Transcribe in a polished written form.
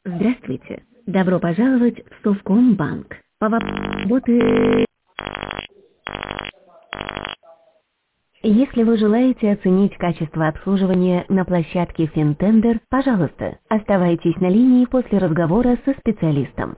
Здравствуйте. Добро пожаловать в Совкомбанк. По вопросу работы... Если вы желаете оценить качество обслуживания на площадке Финтендер, пожалуйста, оставайтесь на линии после разговора со специалистом.